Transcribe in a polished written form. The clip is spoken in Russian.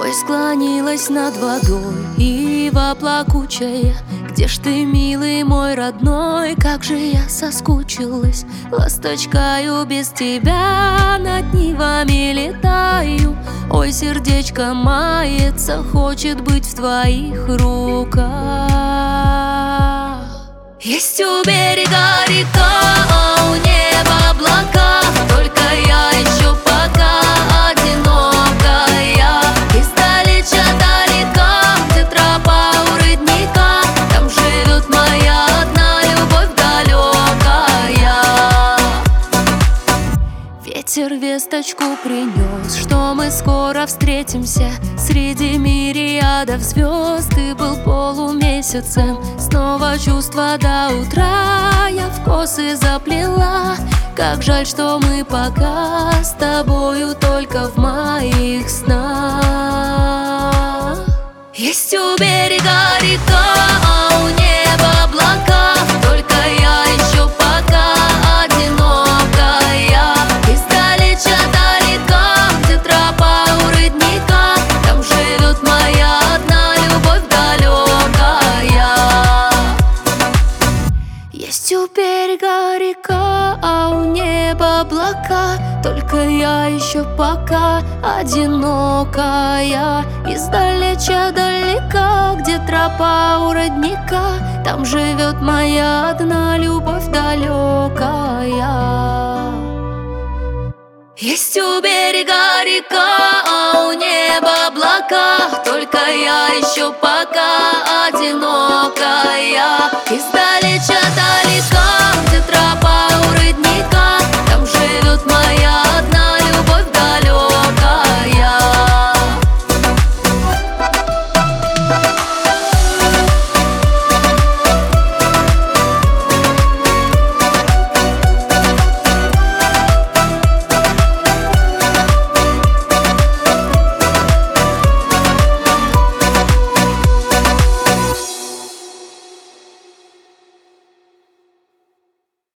Ой, склонилась над водой ива плакучая. Где ж ты, милый мой родной, как же я соскучилась. Ласточкою без тебя над нивами летаю. Ой, сердечко мается, хочет быть в твоих руках. Есть у берега река, а у неба облака. Только я еще пока одинокая. Издалеча далека, где тропа у родника, там живет моя одна любовь далекая. Ветер весточку принес, что мы скоро встретимся. Среди мириадов звезд ты был полумесяцем. Снова чувства до утра я в косы заплела. Как жаль, что мы пока с тобою только в моих снах. Есть у берега река, а у неба облака. Только я еще пока одинокая. Издалеча далека, где тропа у родника, там живет моя одна любовь далекая. Есть у берега река, а у неба облака. Только я еще пока одинокая. Издалеча далека, где тропа у родника, там живет моя одна любовь далекая. Есть у берега река, а у неба облака. Только я еще пока одинокая. Издалеча далека.